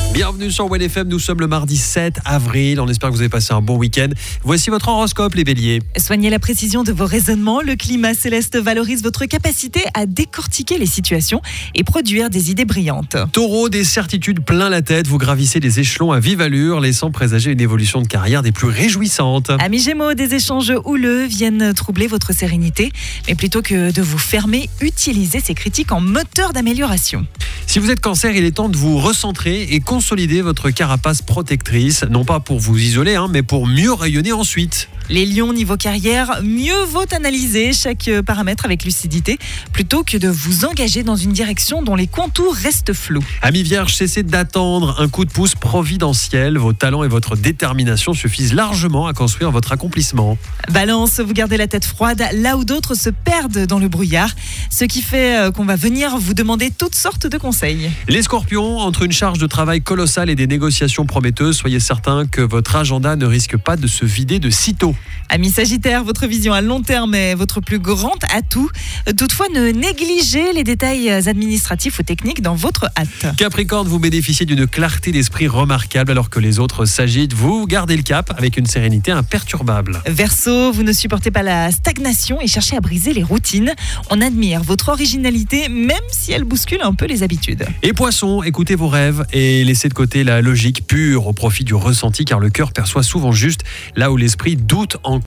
Bienvenue sur One FM, nous sommes le mardi 7 avril, on espère que vous avez passé un bon week-end. Voici votre horoscope les béliers. Soignez la précision de vos raisonnements, le climat céleste valorise votre capacité à décortiquer les situations et produire des idées brillantes. Taureau, des certitudes plein la tête, vous gravissez les échelons à vive allure, laissant présager une évolution de carrière des plus réjouissantes. Amis Gémeaux, des échanges houleux viennent troubler votre sérénité, mais plutôt que de vous fermer, utilisez ces critiques en moteur d'amélioration. Si vous êtes Cancer, il est temps de vous recentrer et consolider votre carapace protectrice, non pas pour vous isoler, mais pour mieux rayonner ensuite. Les lions, niveau carrière, mieux vaut analyser chaque paramètre avec lucidité plutôt que de vous engager dans une direction dont les contours restent flous. Amis Vierge, cessez d'attendre un coup de pouce providentiel. Vos talents et votre détermination suffisent largement à construire votre accomplissement. Balance, vous gardez la tête froide là où d'autres se perdent dans le brouillard, ce qui fait qu'on va venir vous demander toutes sortes de conseils. Les Scorpions, entre une charge de travail colossale et des négociations prometteuses, soyez certains que votre agenda ne risque pas de se vider de sitôt. Amis Sagittaire, votre vision à long terme est votre plus grand atout. Toutefois, ne négligez les détails administratifs ou techniques dans votre hâte. Capricorne, vous bénéficiez d'une clarté d'esprit remarquable alors que les autres s'agitent. Vous gardez le cap avec une sérénité imperturbable. Verseau, vous ne supportez pas la stagnation et cherchez à briser les routines. On admire votre originalité même si elle bouscule un peu les habitudes. Et Poisson, écoutez vos rêves et laissez de côté la logique pure au profit du ressenti car le cœur perçoit souvent juste là où l'esprit doute encore.